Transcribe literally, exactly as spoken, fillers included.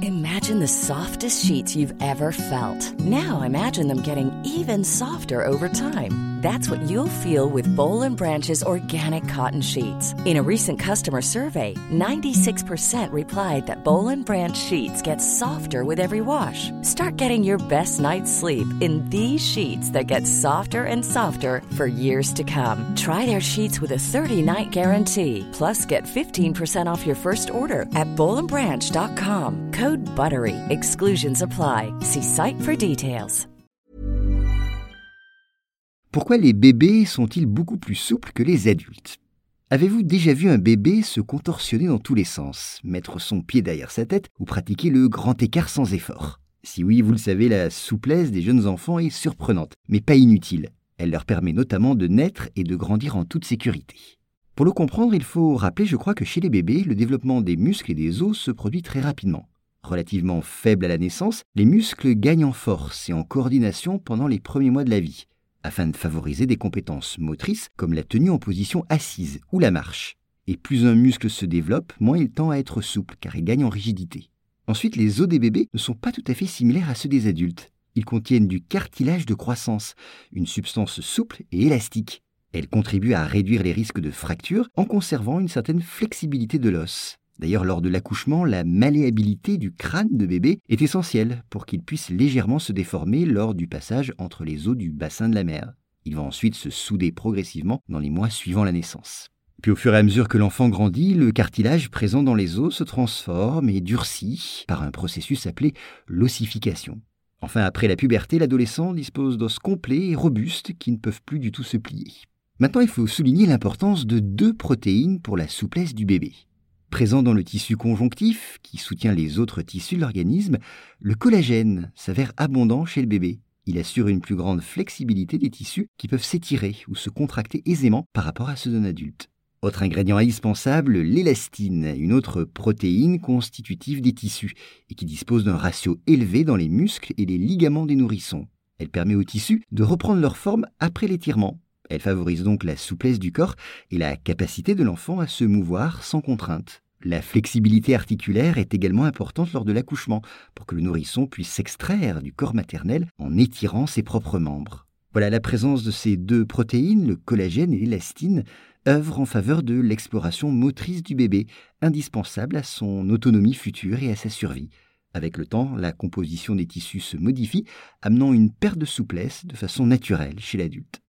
Imagine the softest sheets you've ever felt. Now imagine them getting even softer over time. That's what you'll feel with Boll and Branch's organic cotton sheets. In a recent customer survey, ninety-six percent replied that Boll and Branch sheets get softer with every wash. Start getting your best night's sleep in these sheets that get softer and softer for years to come. Try their sheets with a thirty-night guarantee. Plus, get fifteen percent off your first order at boll and branch dot com. Code BUTTERY. Exclusions apply. See site for details. Pourquoi les bébés sont-ils beaucoup plus souples que les adultes ? Avez-vous déjà vu un bébé se contorsionner dans tous les sens, mettre son pied derrière sa tête ou pratiquer le grand écart sans effort ? Si oui, vous le savez, la souplesse des jeunes enfants est surprenante, mais pas inutile. Elle leur permet notamment de naître et de grandir en toute sécurité. Pour le comprendre, il faut rappeler, je crois, que chez les bébés, le développement des muscles et des os se produit très rapidement. Relativement faibles à la naissance, les muscles gagnent en force et en coordination pendant les premiers mois de la vie, afin de favoriser des compétences motrices comme la tenue en position assise ou la marche. Et plus un muscle se développe, moins il tend à être souple car il gagne en rigidité. Ensuite, les os des bébés ne sont pas tout à fait similaires à ceux des adultes. Ils contiennent du cartilage de croissance, une substance souple et élastique. Elle contribue à réduire les risques de fractures en conservant une certaine flexibilité de l'os. D'ailleurs, lors de l'accouchement, la malléabilité du crâne de bébé est essentielle pour qu'il puisse légèrement se déformer lors du passage entre les os du bassin de la mère. Il va ensuite se souder progressivement dans les mois suivant la naissance. Puis au fur et à mesure que l'enfant grandit, le cartilage présent dans les os se transforme et durcit par un processus appelé l'ossification. Enfin, après la puberté, l'adolescent dispose d'os complets et robustes qui ne peuvent plus du tout se plier. Maintenant, il faut souligner l'importance de deux protéines pour la souplesse du bébé. Présent dans le tissu conjonctif, qui soutient les autres tissus de l'organisme, le collagène s'avère abondant chez le bébé. Il assure une plus grande flexibilité des tissus qui peuvent s'étirer ou se contracter aisément par rapport à ceux d'un adulte. Autre ingrédient indispensable, l'élastine, une autre protéine constitutive des tissus et qui dispose d'un ratio élevé dans les muscles et les ligaments des nourrissons. Elle permet aux tissus de reprendre leur forme après l'étirement. Elle favorise donc la souplesse du corps et la capacité de l'enfant à se mouvoir sans contrainte. La flexibilité articulaire est également importante lors de l'accouchement pour que le nourrisson puisse s'extraire du corps maternel en étirant ses propres membres. Voilà, la présence de ces deux protéines, le collagène et l'élastine, œuvre en faveur de l'exploration motrice du bébé, indispensable à son autonomie future et à sa survie. Avec le temps, la composition des tissus se modifie, amenant une perte de souplesse de façon naturelle chez l'adulte.